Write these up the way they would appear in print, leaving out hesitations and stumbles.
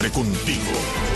Contigo.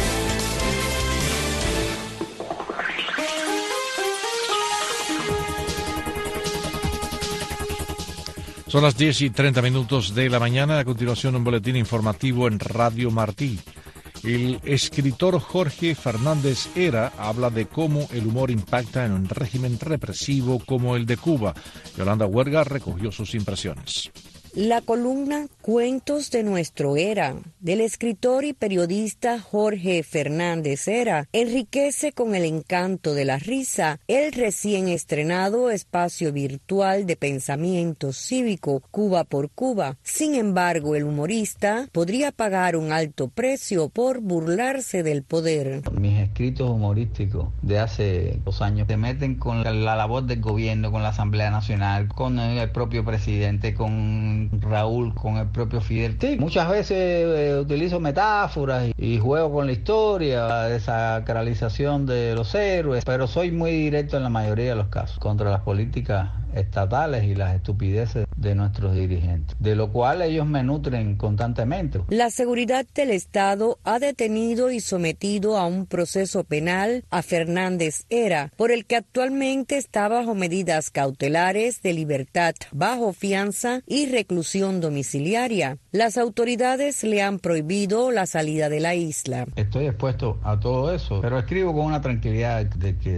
Son las 10:30 de la mañana. A continuación, un boletín informativo en Radio Martí. El escritor Jorge Fernández Hera habla de cómo el humor impacta en un régimen represivo como el de Cuba. Yolanda Huerga recogió sus impresiones. La columna Cuentos de nuestro Hera, del escritor y periodista Jorge Fernández Hera, enriquece con el encanto de la risa el recién estrenado espacio virtual de pensamiento cívico Cuba por Cuba. Sin embargo, el humorista podría pagar un alto precio por burlarse del poder. Mis escritos humorísticos de hace 2 años se meten con la labor del gobierno, con la Asamblea Nacional, con el propio presidente, con Raúl, con el propio Fidel. Sí, muchas veces utilizo metáforas y juego con la historia, la desacralización de los héroes, pero soy muy directo en la mayoría de los casos contra las políticas estatales y las estupideces de nuestros dirigentes, de lo cual ellos me nutren constantemente. La seguridad del Estado ha detenido y sometido a un proceso penal a Fernández Hera, por el que actualmente está bajo medidas cautelares de libertad bajo fianza y reclusión domiciliaria. Las autoridades le han prohibido la salida de la isla. Estoy expuesto a todo eso, pero escribo con una tranquilidad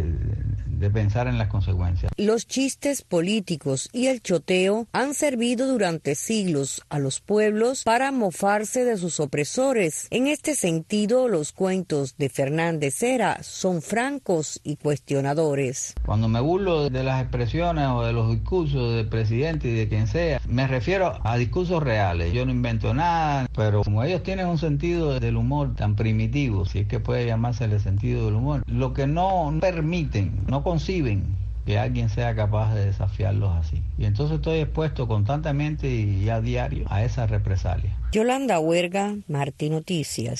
de pensar en las consecuencias. Los chistes políticos y el choteo han servido durante siglos a los pueblos para mofarse de sus opresores. En este sentido, los cuentos de Fernández Hera son francos y cuestionadores. Cuando me burlo de las expresiones o de los discursos del presidente y de quien sea, me refiero a discursos reales. Yo no invento nada, pero como ellos tienen un sentido del humor tan primitivo, si es que puede llamársele sentido del humor, lo que no permiten, no conciben que alguien sea capaz de desafiarlos así. Y entonces estoy expuesto constantemente y a diario a esa represalia. Yolanda Huerga, Martí Noticias.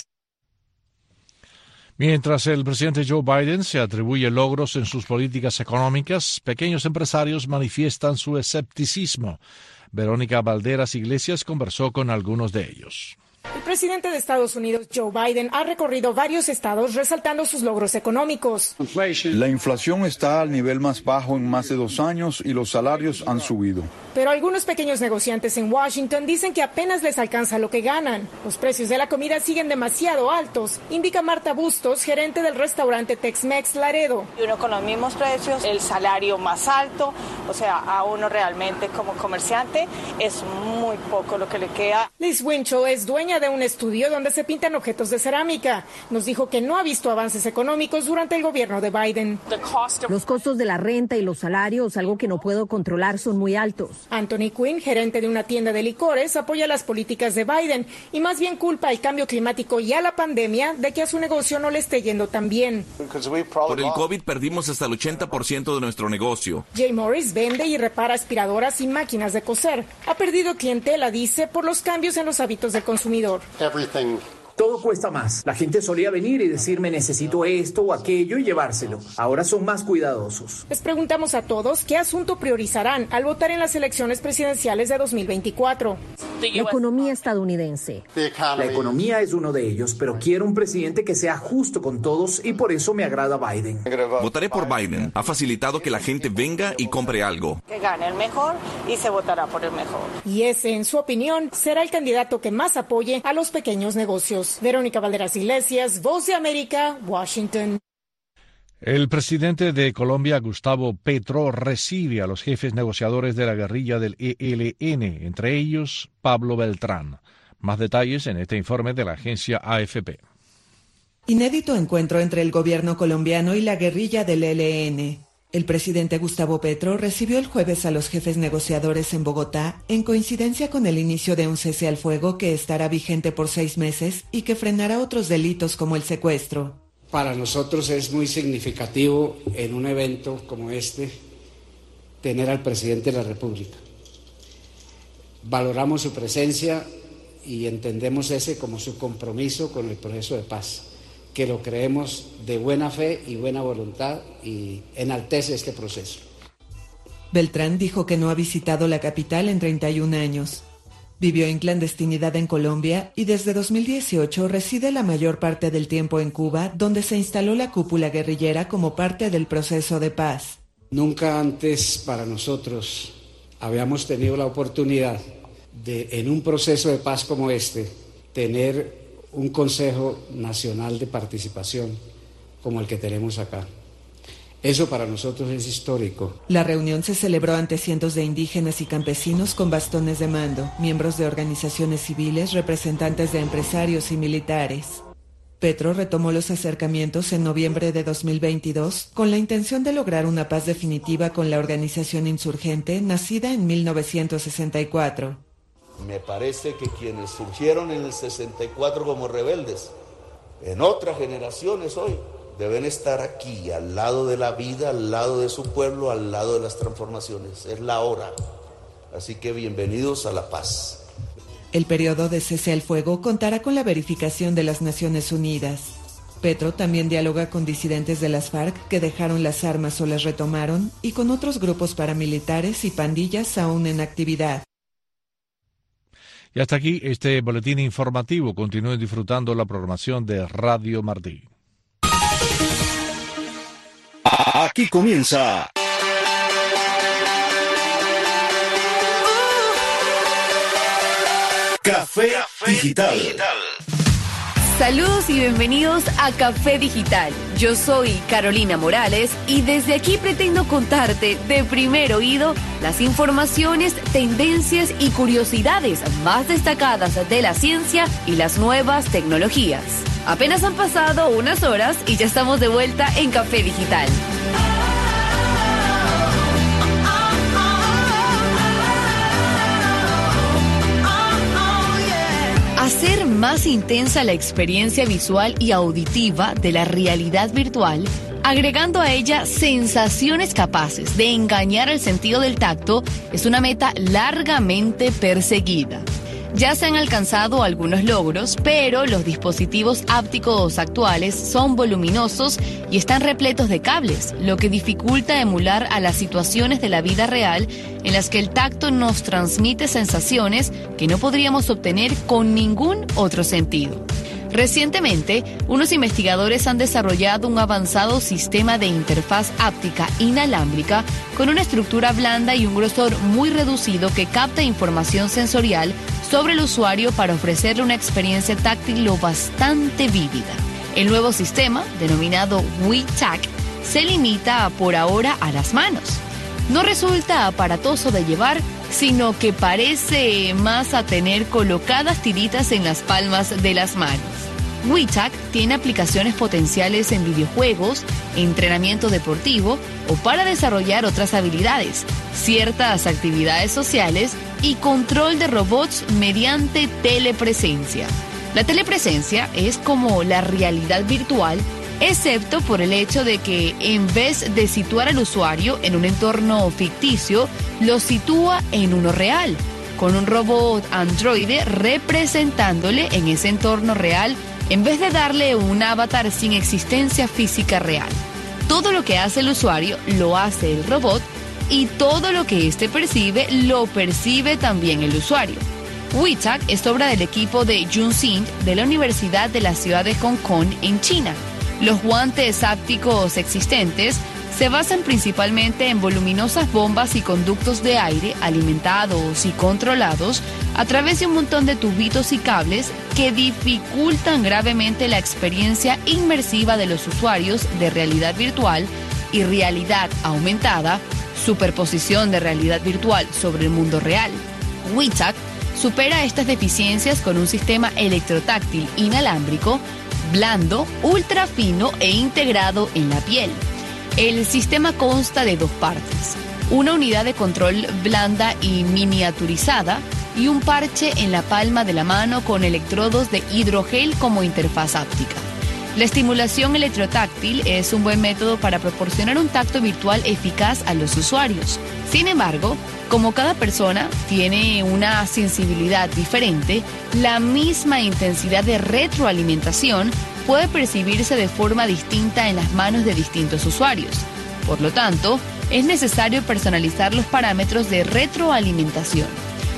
Mientras el presidente Joe Biden se atribuye logros en sus políticas económicas, pequeños empresarios manifiestan su escepticismo. Verónica Valderas Iglesias conversó con algunos de ellos. El presidente de Estados Unidos, Joe Biden, ha recorrido varios estados resaltando sus logros económicos. La inflación está al nivel más bajo en más de 2 años y los salarios han subido. Pero algunos pequeños negociantes en Washington dicen que apenas les alcanza lo que ganan. Los precios de la comida siguen demasiado altos, indica Marta Bustos, gerente del restaurante Tex-Mex Laredo. Y uno con los mismos precios, el salario más alto, o sea, a uno realmente como comerciante es muy poco lo que le queda. Liz Winchell es dueña de un estudio donde se pintan objetos de cerámica. Nos dijo que no ha visto avances económicos durante el gobierno de Biden. Los costos de la renta y los salarios, algo que no puedo controlar, son muy altos. Anthony Quinn, gerente de una tienda de licores, apoya las políticas de Biden y más bien culpa al cambio climático y a la pandemia de que a su negocio no le esté yendo tan bien. Por el COVID perdimos hasta el 80% de nuestro negocio. Jay Morris vende y repara aspiradoras y máquinas de coser. Ha perdido clientela, dice, por los cambios en los hábitos del consumidor. Todo cuesta más. La gente solía venir y decirme necesito esto o aquello y llevárselo. Ahora son más cuidadosos. Les preguntamos a todos qué asunto priorizarán al votar en las elecciones presidenciales de 2024. La economía estadounidense. La economía es uno de ellos, pero quiero un presidente que sea justo con todos y por eso me agrada Biden. Votaré por Biden. Ha facilitado que la gente venga y compre algo. Que gane el mejor y se votará por el mejor. Y ese, en su opinión, será el candidato que más apoye a los pequeños negocios. Verónica Valderas Iglesias, Voz de América, Washington. El presidente de Colombia, Gustavo Petro, recibe a los jefes negociadores de la guerrilla del ELN, entre ellos Pablo Beltrán. Más detalles en este informe de la agencia AFP. Inédito encuentro entre el gobierno colombiano y la guerrilla del ELN. El presidente Gustavo Petro recibió el jueves a los jefes negociadores en Bogotá en coincidencia con el inicio de un cese al fuego que estará vigente por 6 meses y que frenará otros delitos como el secuestro. Para nosotros es muy significativo en un evento como este tener al presidente de la República. Valoramos su presencia y entendemos ese como su compromiso con el proceso de paz, que lo creemos de buena fe y buena voluntad y enaltece este proceso. Beltrán dijo que no ha visitado la capital en 31 años. Vivió en clandestinidad en Colombia y desde 2018 reside la mayor parte del tiempo en Cuba, donde se instaló la cúpula guerrillera como parte del proceso de paz. Nunca antes para nosotros habíamos tenido la oportunidad de, en un proceso de paz como este, tener un Consejo Nacional de Participación como el que tenemos acá. Eso para nosotros es histórico. La reunión se celebró ante cientos de indígenas y campesinos con bastones de mando, miembros de organizaciones civiles, representantes de empresarios y militares. Petro retomó los acercamientos en noviembre de 2022 con la intención de lograr una paz definitiva con la organización insurgente nacida en 1964. Me parece que quienes surgieron en el 64 como rebeldes, en otras generaciones hoy, deben estar aquí, al lado de la vida, al lado de su pueblo, al lado de las transformaciones. Es la hora. Así que bienvenidos a la paz. El periodo de cese al fuego contará con la verificación de las Naciones Unidas. Petro también dialoga con disidentes de las FARC que dejaron las armas o las retomaron y con otros grupos paramilitares y pandillas aún en actividad. Y hasta aquí este boletín informativo. Continúen disfrutando la programación de Radio Martí. Aquí comienza Café Digital. Saludos y bienvenidos a Café Digital. Yo soy Carolina Morales y desde aquí pretendo contarte de primer oído las informaciones, tendencias y curiosidades más destacadas de la ciencia y las nuevas tecnologías. Apenas han pasado unas horas y ya estamos de vuelta en Café Digital. Hacer más intensa la experiencia visual y auditiva de la realidad virtual, agregando a ella sensaciones capaces de engañar el sentido del tacto, es una meta largamente perseguida. Ya se han alcanzado algunos logros, pero los dispositivos ápticos actuales son voluminosos y están repletos de cables, lo que dificulta emular a las situaciones de la vida real en las que el tacto nos transmite sensaciones que no podríamos obtener con ningún otro sentido. Recientemente, unos investigadores han desarrollado un avanzado sistema de interfaz áptica inalámbrica con una estructura blanda y un grosor muy reducido que capta información sensorial sobre el usuario para ofrecerle una experiencia táctil lo bastante vívida. El nuevo sistema, denominado WeTac, se limita por ahora a las manos. No resulta aparatoso de llevar, sino que parece más a tener colocadas tiritas en las palmas de las manos. WeTac tiene aplicaciones potenciales en videojuegos, entrenamiento deportivo o para desarrollar otras habilidades, ciertas actividades sociales y control de robots mediante telepresencia. La telepresencia es como la realidad virtual, excepto por el hecho de que en vez de situar al usuario en un entorno ficticio, lo sitúa en uno real, con un robot androide representándole en ese entorno real en vez de darle un avatar sin existencia física real. Todo lo que hace el usuario lo hace el robot y todo lo que éste percibe lo percibe también el usuario. WeTac es obra del equipo de Junxing de la Universidad de la ciudad de Hong Kong en China. Los guantes ápticos existentes se basan principalmente en voluminosas bombas y conductos de aire alimentados y controlados a través de un montón de tubitos y cables que dificultan gravemente la experiencia inmersiva de los usuarios de realidad virtual y realidad aumentada, superposición de realidad virtual sobre el mundo real. WeTac supera estas deficiencias con un sistema electrotáctil inalámbrico, blando, ultra fino e integrado en la piel. El sistema consta de dos partes, una unidad de control blanda y miniaturizada y un parche en la palma de la mano con electrodos de hidrogel como interfaz áptica. La estimulación electrotáctil es un buen método para proporcionar un tacto virtual eficaz a los usuarios. Sin embargo, como cada persona tiene una sensibilidad diferente, la misma intensidad de retroalimentación puede percibirse de forma distinta en las manos de distintos usuarios. Por lo tanto, es necesario personalizar los parámetros de retroalimentación.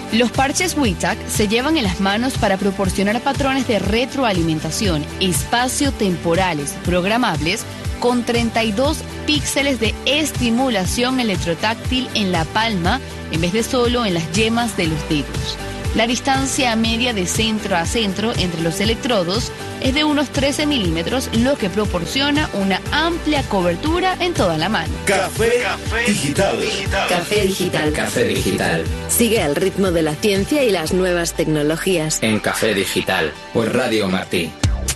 Los parches WITAC se llevan en las manos para proporcionar patrones de retroalimentación espacio-temporales programables con 32 píxeles de estimulación electrotáctil en la palma en vez de solo en las yemas de los dedos. La distancia media de centro a centro entre los electrodos es de unos 13 milímetros, lo que proporciona una amplia cobertura en toda la mano. Café Digital. Café Digital. Café Digital. Sigue al ritmo de la ciencia y las nuevas tecnologías. En Café Digital, por Radio Martí.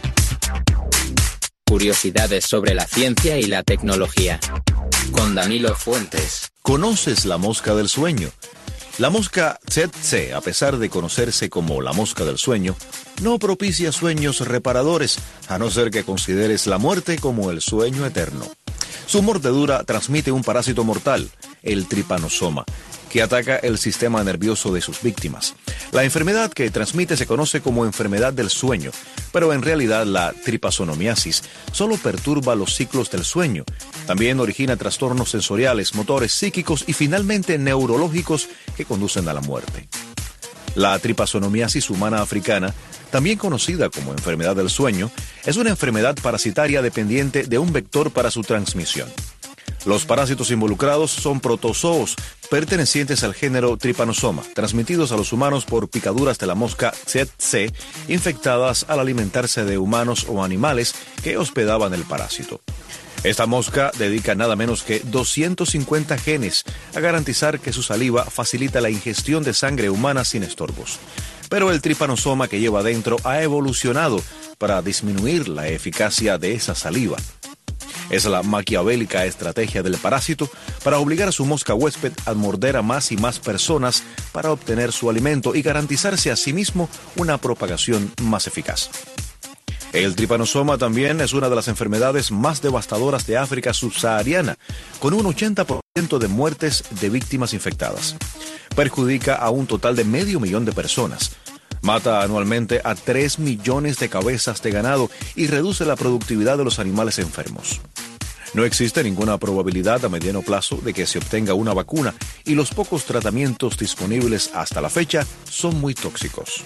Curiosidades sobre la ciencia y la tecnología. Con Danilo Fuentes. ¿Conoces la mosca del sueño? La mosca tsetse, a pesar de conocerse como la mosca del sueño, no propicia sueños reparadores, a no ser que consideres la muerte como el sueño eterno. Su mordedura transmite un parásito mortal, el tripanosoma, que ataca el sistema nervioso de sus víctimas. La enfermedad que transmite se conoce como enfermedad del sueño, pero en realidad la tripasonomiasis solo perturba los ciclos del sueño. También origina trastornos sensoriales, motores, psíquicos y finalmente neurológicos que conducen a la muerte. La tripasonomiasis humana africana, también conocida como enfermedad del sueño, es una enfermedad parasitaria dependiente de un vector para su transmisión. Los parásitos involucrados son protozoos pertenecientes al género Trypanosoma, transmitidos a los humanos por picaduras de la mosca tsetse, infectadas al alimentarse de humanos o animales que hospedaban el parásito. Esta mosca dedica nada menos que 250 genes a garantizar que su saliva facilita la ingestión de sangre humana sin estorbos. Pero el trypanosoma que lleva dentro ha evolucionado para disminuir la eficacia de esa saliva. Es la maquiavélica estrategia del parásito para obligar a su mosca huésped a morder a más y más personas para obtener su alimento y garantizarse a sí mismo una propagación más eficaz. El trypanosoma también es una de las enfermedades más devastadoras de África subsahariana, con un 80% de muertes de víctimas infectadas. Perjudica a un total de 500,000 de personas. Mata anualmente a 3 millones de cabezas de ganado y reduce la productividad de los animales enfermos. No existe ninguna probabilidad a mediano plazo de que se obtenga una vacuna y los pocos tratamientos disponibles hasta la fecha son muy tóxicos.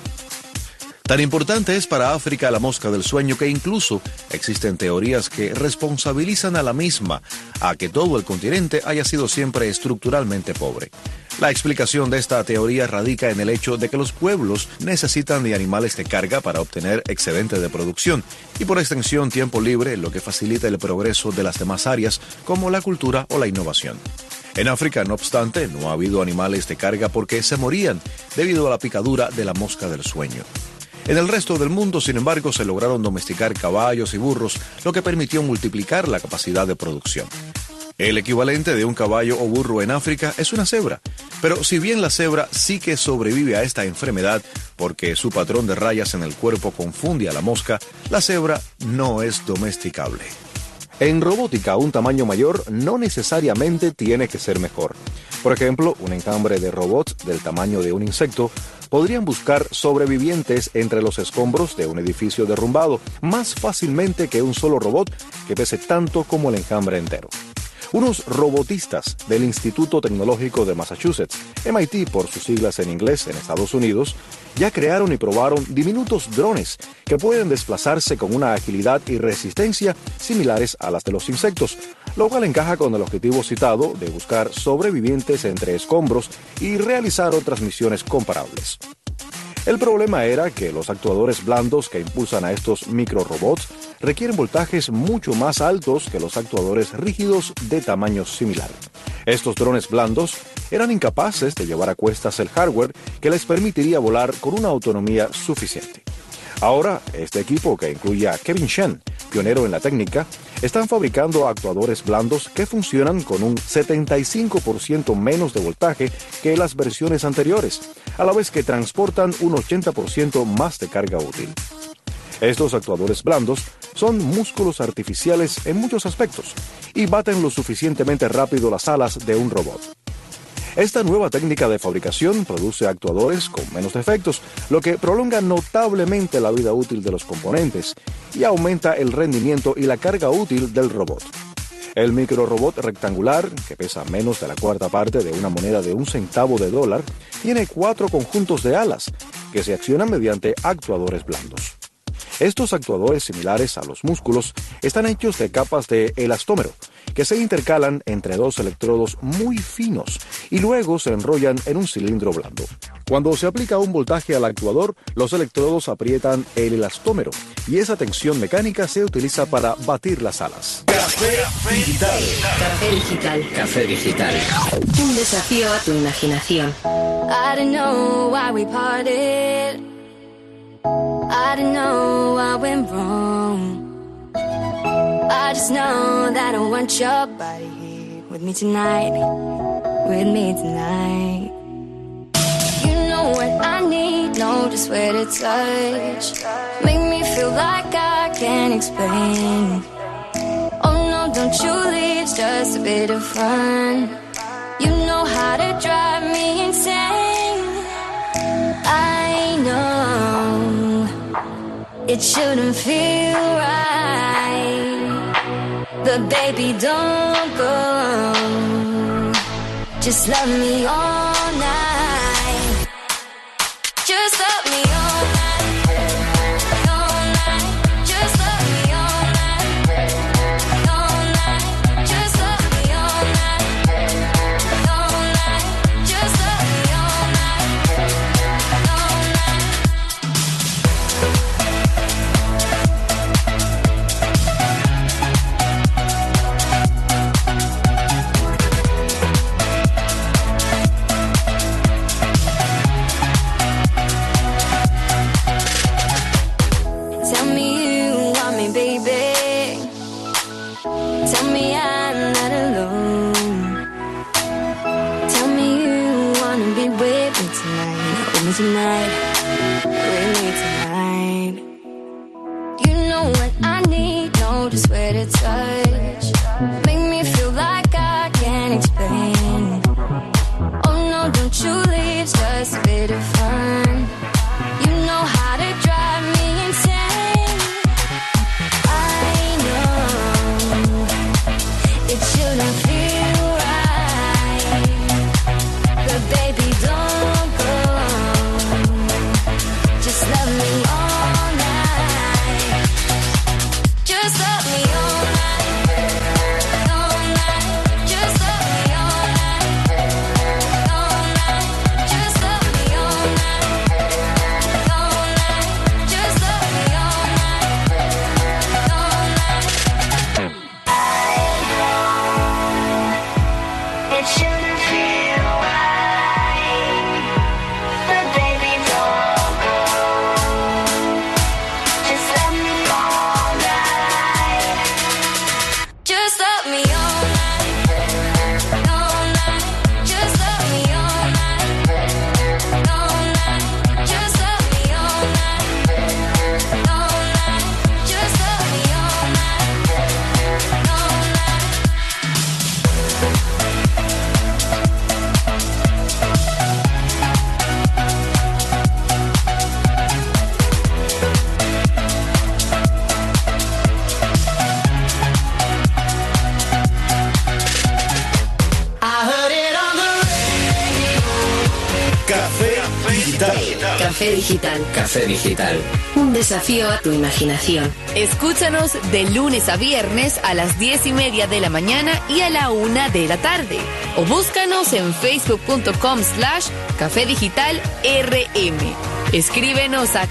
Tan importante es para África la mosca del sueño que incluso existen teorías que responsabilizan a la misma a que todo el continente haya sido siempre estructuralmente pobre. La explicación de esta teoría radica en el hecho de que los pueblos necesitan de animales de carga para obtener excedente de producción y por extensión tiempo libre, lo que facilita el progreso de las demás áreas como la cultura o la innovación. En África, no obstante, no ha habido animales de carga porque se morían debido a la picadura de la mosca del sueño. En el resto del mundo, sin embargo, se lograron domesticar caballos y burros, lo que permitió multiplicar la capacidad de producción. El equivalente de un caballo o burro en África es una cebra, pero si bien la cebra sí que sobrevive a esta enfermedad porque su patrón de rayas en el cuerpo confunde a la mosca, la cebra no es domesticable. En robótica, un tamaño mayor no necesariamente tiene que ser mejor. Por ejemplo, un enjambre de robots del tamaño de un insecto podrían buscar sobrevivientes entre los escombros de un edificio derrumbado más fácilmente que un solo robot que pese tanto como el enjambre entero. Unos robotistas del Instituto Tecnológico de Massachusetts, MIT por sus siglas en inglés en Estados Unidos, ya crearon y probaron diminutos drones que pueden desplazarse con una agilidad y resistencia similares a las de los insectos, lo cual encaja con el objetivo citado de buscar sobrevivientes entre escombros y realizar otras misiones comparables. El problema era que los actuadores blandos que impulsan a estos microrobots requieren voltajes mucho más altos que los actuadores rígidos de tamaño similar. Estos drones blandos eran incapaces de llevar a cuestas el hardware que les permitiría volar con una autonomía suficiente. Ahora, este equipo, que incluye a Kevin Shen, pionero en la técnica, están fabricando actuadores blandos que funcionan con un 75% menos de voltaje que las versiones anteriores, a la vez que transportan un 80% más de carga útil. Estos actuadores blandos son músculos artificiales en muchos aspectos y baten lo suficientemente rápido las alas de un robot. Esta nueva técnica de fabricación produce actuadores con menos defectos, lo que prolonga notablemente la vida útil de los componentes y aumenta el rendimiento y la carga útil del robot. El microrobot rectangular, que pesa menos de la cuarta parte de una moneda de $1 centavo, tiene 4 conjuntos de alas que se accionan mediante actuadores blandos. Estos actuadores, similares a los músculos, están hechos de capas de elastómero, que se intercalan entre 2 electrodos muy finos y luego se enrollan en un cilindro blando. Cuando se aplica un voltaje al actuador, los electrodos aprietan el elastómero y esa tensión mecánica se utiliza para batir las alas. Café Digital. Café Digital. Café Digital. Un desafío a tu imaginación. I don't know why we parted. I don't know what went wrong. I just know that I want your body here with me tonight. With me tonight. You know what I need, know just where to touch. Make me feel like I can't explain. Oh no, don't you leave, it's just a bit of fun. You know how to drive me insane. I know it shouldn't feel right, but baby, don't go. Just love me all night. Just love me all night. All night. Just love me all night. All night. Just love me all night. All night. Just love me all night. All night. Tell me you want me, baby. Tell me I'm not alone. Tell me you wanna be with me tonight. With me tonight. With me tonight. You know what I need, know just where to touch. Make me feel like I can't explain. Oh no, don't you leave, it's just a bit of fun. You know how to drive me insane. I know it shouldn't feel right, but baby, don't go. Just love me all night. Just love me all night. All night. Just love me all night. All night. Just love me all night. All night. Just love me all night. All night. It shouldn't feel right, but baby, don't go. Just love me all night. Just love me all night. All night. Just love me all night. All night. Just love me all night. All night. Just love me all night. All night. I heard it on the radio. Café Digital. Café Digital. Café Digital. Un desafío a tu imaginación. Escúchanos de lunes a viernes a las 10:30 de la mañana y a la 1 de la tarde. O búscanos en facebook.com/Café Digital RM. Escríbenos a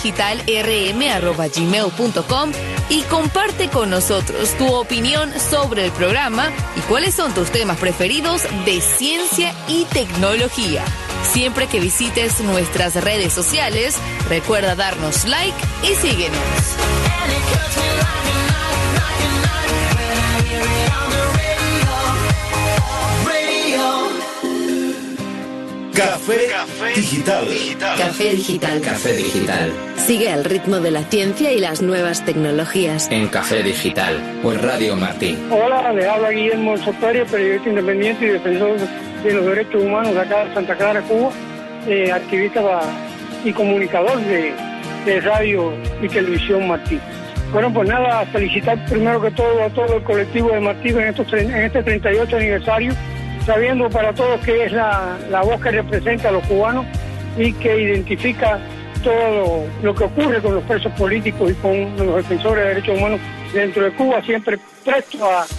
cafedigitalrm@gmail.com y comparte con nosotros tu opinión sobre el programa y cuáles son tus temas preferidos de ciencia y tecnología. Siempre que visites nuestras redes sociales, recuerda darnos like y síguenos. Café Digital. Café Digital. Café Digital. Sigue al ritmo de la ciencia y las nuevas tecnologías. En Café Digital. Por Radio Martí. Hola, le habla Guillermo Soterio, periodista independiente y defensor de los derechos humanos acá de Santa Clara, Cuba, activista y comunicador de radio y televisión Martí. Bueno, pues nada, felicitar primero que todo a todo el colectivo de Martí en este 38 aniversario, sabiendo para todos que es la voz que representa a los cubanos y que identifica todo lo que ocurre con los presos políticos y con los defensores de derechos humanos dentro de Cuba, siempre presto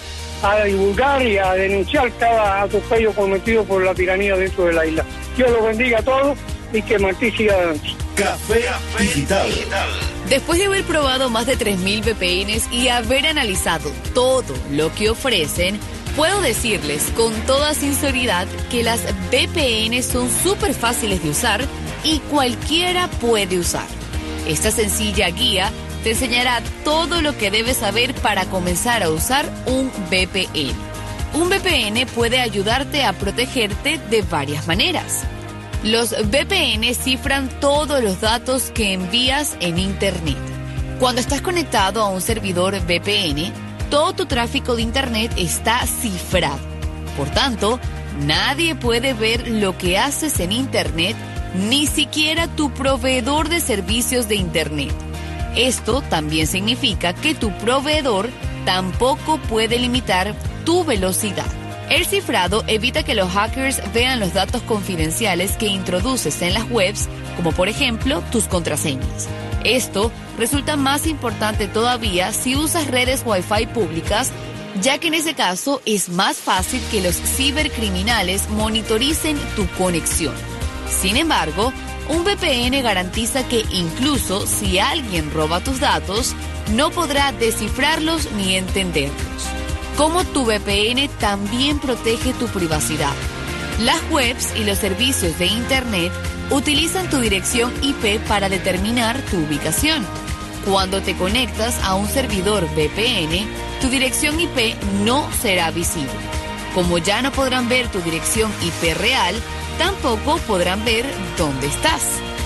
a divulgar y a denunciar cada atropello cometido por la tiranía dentro de la isla. Dios los bendiga a todos y que Martí siga adelante. Café Digital. Después de haber probado más de 3.000 VPNs y haber analizado todo lo que ofrecen, puedo decirles con toda sinceridad que las VPN son súper fáciles de usar y cualquiera puede usar. Esta sencilla guía te enseñará todo lo que debes saber para comenzar a usar un VPN. Un VPN puede ayudarte a protegerte de varias maneras. Los VPN cifran todos los datos que envías en Internet. Cuando estás conectado a un servidor VPN, todo tu tráfico de Internet está cifrado. Por tanto, nadie puede ver lo que haces en Internet, ni siquiera tu proveedor de servicios de Internet. Esto también significa que tu proveedor tampoco puede limitar tu velocidad. El cifrado evita que los hackers vean los datos confidenciales que introduces en las webs, como por ejemplo tus contraseñas. Esto resulta más importante todavía si usas redes Wi-Fi públicas, ya que en ese caso es más fácil que los cibercriminales monitoricen tu conexión. Sin embargo, un VPN garantiza que incluso si alguien roba tus datos, no podrá descifrarlos ni entenderlos. Como tu VPN también protege tu privacidad. Las webs y los servicios de Internet utilizan tu dirección IP para determinar tu ubicación. Cuando te conectas a un servidor VPN, tu dirección IP no será visible. Como ya no podrán ver tu dirección IP real, tampoco podrán ver dónde estás.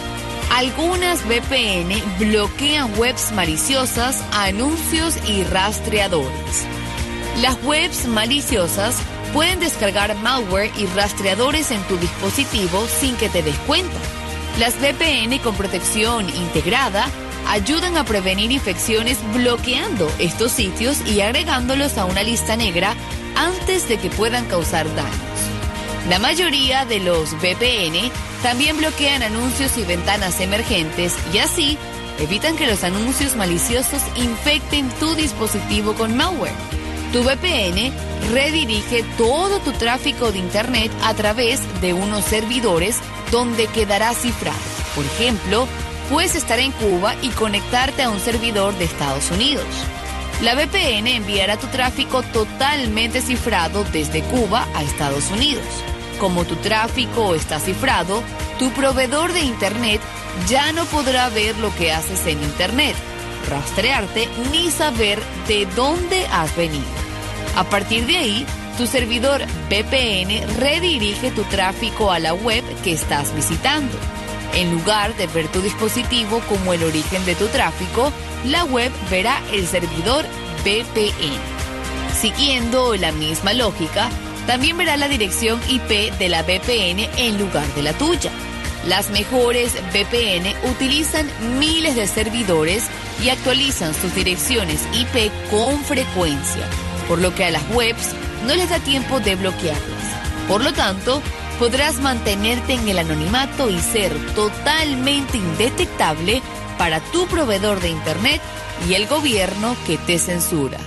Algunas VPN bloquean webs maliciosas, anuncios y rastreadores. Las webs maliciosas pueden descargar malware y rastreadores en tu dispositivo sin que te des cuenta. Las VPN con protección integrada ayudan a prevenir infecciones bloqueando estos sitios y agregándolos a una lista negra antes de que puedan causar daños. La mayoría de los VPN también bloquean anuncios y ventanas emergentes y así evitan que los anuncios maliciosos infecten tu dispositivo con malware. Tu VPN redirige todo tu tráfico de Internet a través de unos servidores donde quedará cifrado. Por ejemplo, puedes estar en Cuba y conectarte a un servidor de Estados Unidos. La VPN enviará tu tráfico totalmente cifrado desde Cuba a Estados Unidos. Como tu tráfico está cifrado, tu proveedor de Internet ya no podrá ver lo que haces en Internet, rastrearte ni saber de dónde has venido. A partir de ahí, tu servidor VPN redirige tu tráfico a la web que estás visitando. En lugar de ver tu dispositivo como el origen de tu tráfico, la web verá el servidor VPN. Siguiendo la misma lógica, también verá la dirección IP de la VPN en lugar de la tuya. Las mejores VPN utilizan miles de servidores y actualizan sus direcciones IP con frecuencia, por lo que a las webs no les da tiempo de bloquearlas. Por lo tanto, podrás mantenerte en el anonimato y ser totalmente indetectable para tu proveedor de Internet y el gobierno que te censura.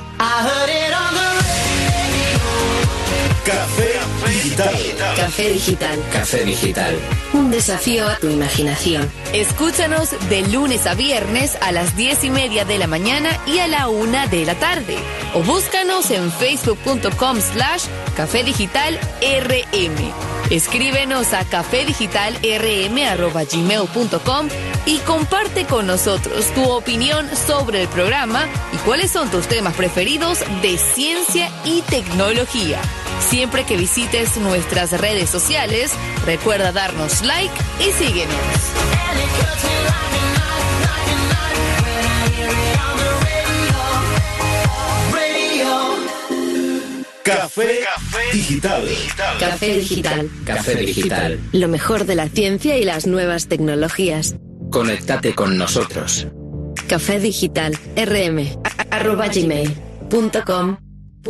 Café Digital. Café Digital. Café Digital. Un desafío a tu imaginación. Escúchanos de lunes a viernes a las 10:30 de la mañana y a la 1 de la tarde. O búscanos en facebook.com/Café Digital RM. Escríbenos a cafedigitalrm@gmail.com y comparte con nosotros tu opinión sobre el programa y cuáles son tus temas preferidos de ciencia y tecnología. Siempre que visites nuestras redes sociales, recuerda darnos like y síguenos. Café Digital. Café Digital. Café Digital. Lo mejor de la ciencia y las nuevas tecnologías. Conéctate con nosotros. cafedigitalrm@gmail.com.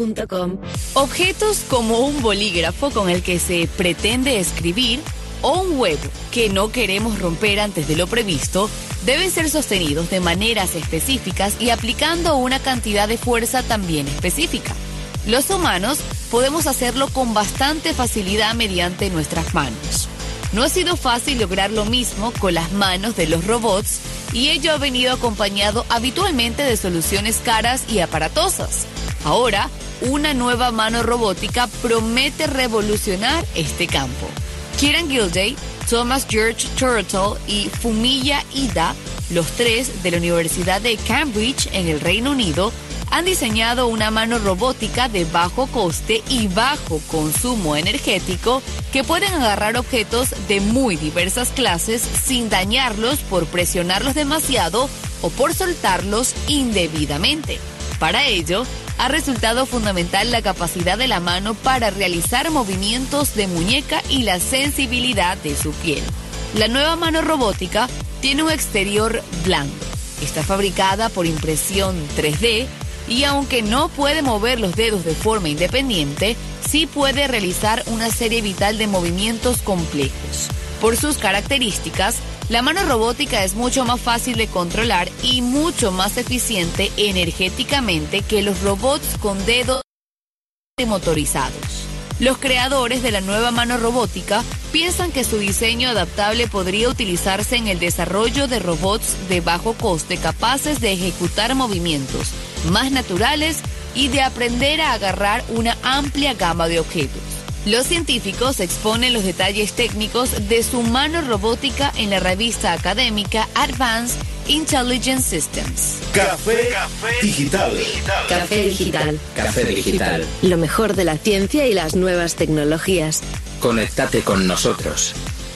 Objetos como un bolígrafo con el que se pretende escribir o un huevo que no queremos romper antes de lo previsto deben ser sostenidos de maneras específicas y aplicando una cantidad de fuerza también específica. Los humanos podemos hacerlo con bastante facilidad mediante nuestras manos. No ha sido fácil lograr lo mismo con las manos de los robots y ello ha venido acompañado habitualmente de soluciones caras y aparatosas. Ahora, una nueva mano robótica promete revolucionar este campo. Kieran Gilday, Thomas George Turtle y Fumiya Ida, los tres de la Universidad de Cambridge en el Reino Unido, han diseñado una mano robótica de bajo coste y bajo consumo energético que pueden agarrar objetos de muy diversas clases sin dañarlos por presionarlos demasiado o por soltarlos indebidamente. Para ello, ha resultado fundamental la capacidad de la mano para realizar movimientos de muñeca y la sensibilidad de su piel. La nueva mano robótica tiene un exterior blando. Está fabricada por impresión 3D y aunque no puede mover los dedos de forma independiente, sí puede realizar una serie vital de movimientos complejos. Por sus características, la mano robótica es mucho más fácil de controlar y mucho más eficiente energéticamente que los robots con dedos motorizados. Los creadores de la nueva mano robótica piensan que su diseño adaptable podría utilizarse en el desarrollo de robots de bajo coste capaces de ejecutar movimientos más naturales y de aprender a agarrar una amplia gama de objetos. Los científicos exponen los detalles técnicos de su mano robótica en la revista académica Advanced Intelligent Systems. Café Digital. Café Digital. Café Digital. Lo mejor de la ciencia y las nuevas tecnologías. Conéctate con nosotros.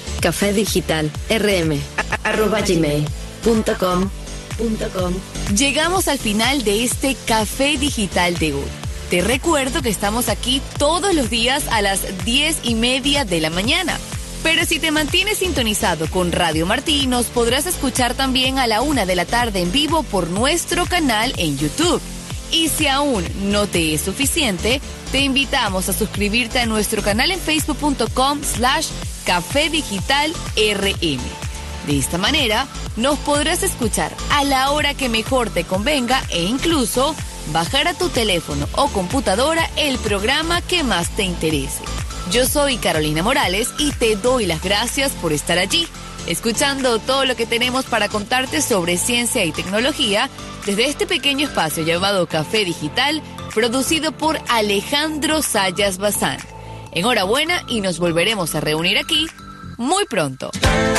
cafedigitalrm@gmail.com. Llegamos al final de este Café Digital de hoy. Te recuerdo que estamos aquí todos los días a las 10:30 de la mañana. Pero si te mantienes sintonizado con Radio Martí, nos podrás escuchar también a la 1 de la tarde en vivo por nuestro canal en YouTube. Y si aún no te es suficiente, te invitamos a suscribirte a nuestro canal en facebook.com/Café Digital RM. De esta manera, nos podrás escuchar a la hora que mejor te convenga e incluso bajar a tu teléfono o computadora el programa que más te interese. Yo soy Carolina Morales y te doy las gracias por estar allí, escuchando todo lo que tenemos para contarte sobre ciencia y tecnología desde este pequeño espacio llamado Café Digital, producido por Alejandro Sayas Bazán. Enhorabuena y nos volveremos a reunir aquí muy pronto.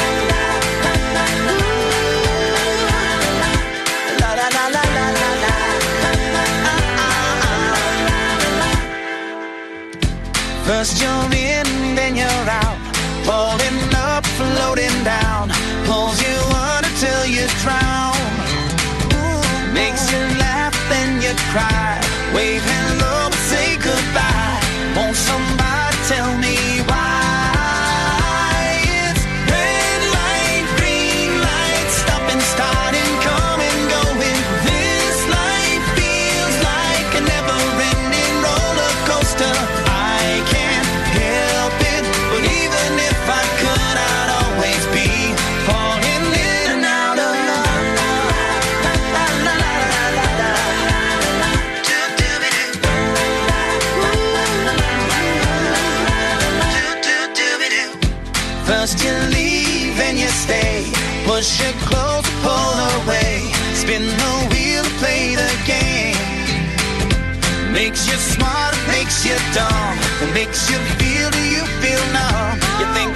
First you're in, then you're out, falling up, floating down, pulls you under till you drown, makes you laugh, then you cry, wave hello, say goodbye, won't somebody tell me why? It's red light, green light, stop and start and come and going, this life feels like a never-ending roller coaster. First you leave and you stay, push it close, pull away, spin the wheel, play the game. Makes you smart, makes you dumb, it makes you feel, do you feel numb? You think